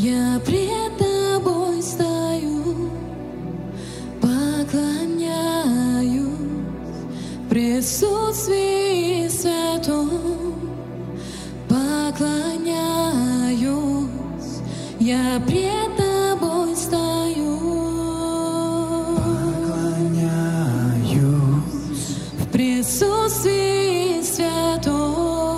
Я пред тобой стою, поклоняюсь в присутствии святом, поклоняюсь. Я пред тобой стою, поклоняюсь в присутствии святом,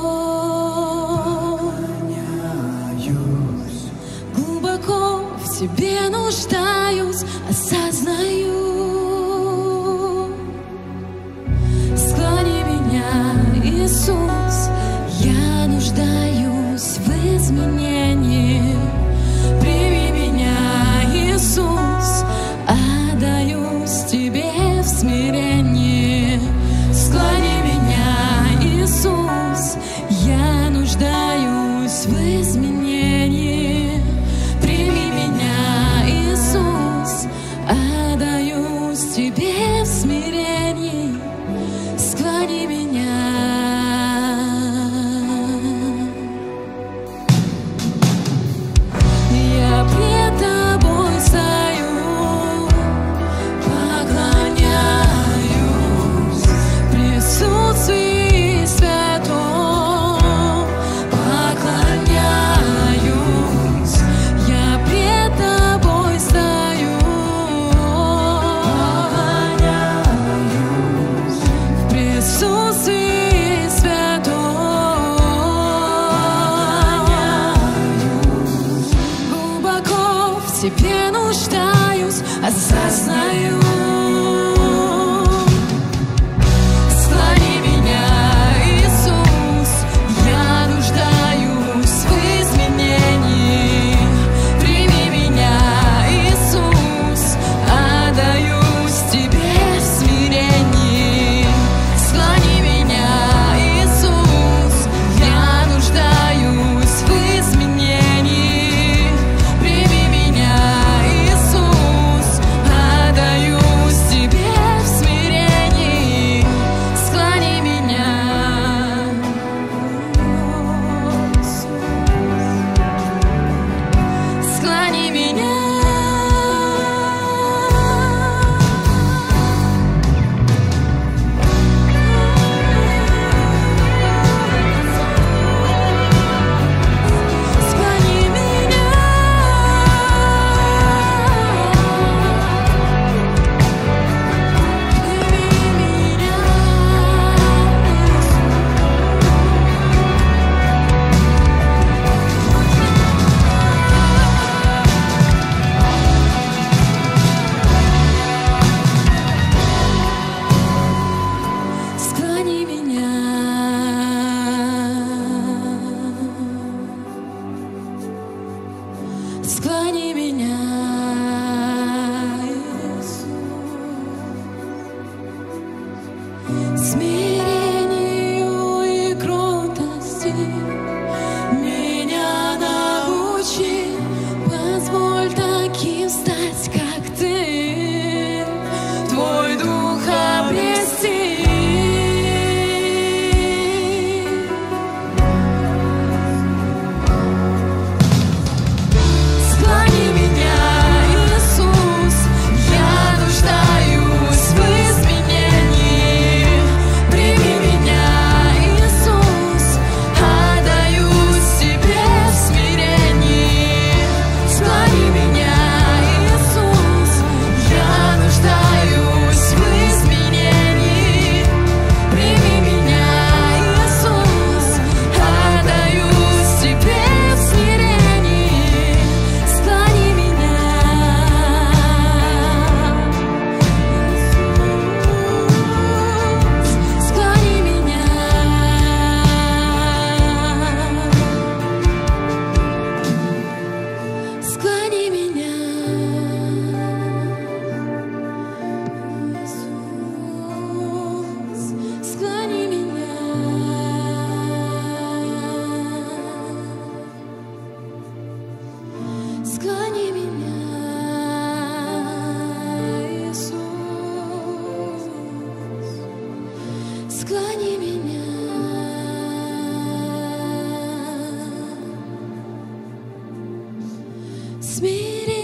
поклоняюсь. Глубоко в тебе нуждаюсь, осознаю. Склони меня, Иисус, я нуждаюсь в изменении. Прими меня, Иисус, отдаюсь тебе в смирении. Склони меня, Иисус, я нуждаюсь в изменении. Прими меня, Иисус, отдаюсь тебе в смирении. Склони меня. Я пред тобой стою, поклоняюсь в присутствии святом, поклоняюсь. Я пред тобой стою, поклоняюсь в присутствии святом, глубоко в тебе нуждаюсь, осознаю. Склони меня, Иисус, я нуждаюсь в изменении. Прими меня, Иисус, отдаюсь тебе в смирении. Склони меня, Иисус, я нуждаюсь в изменении. Прими меня, Иисус, отдаюсь тебе в смирении. Склони меня. Склони меня. Склони меня. Склони меня. Склони меня, Иисус. Смирению и кротости меня научи, позволь таким стать, как ты, твой дух обрести. Склони меня, смирение.